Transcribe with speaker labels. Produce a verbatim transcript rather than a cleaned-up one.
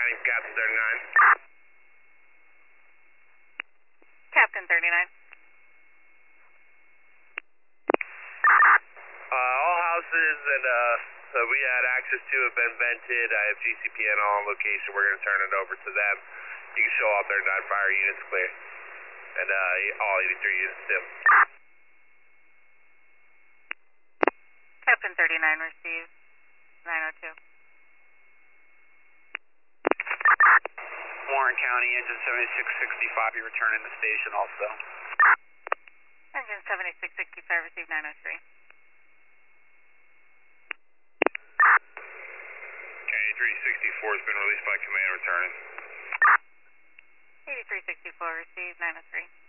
Speaker 1: County, Captain thirty-nine.
Speaker 2: Captain thirty-nine.
Speaker 1: Uh, all houses that, uh, that we had access to have been vented. I have G C P N on location. We're going to turn it over to them. You can show all thirty-nine fire units clear. And uh, all eighty-three units too.
Speaker 2: Captain thirty-nine received nine oh two.
Speaker 3: Warren County, engine seventy-six sixty-five, you return in the station also.
Speaker 2: Engine seventy-six sixty-five received nine oh three.
Speaker 1: Okay, eighty-three sixty-four has been released by command returning.
Speaker 2: eighty-three sixty-four received nine oh three.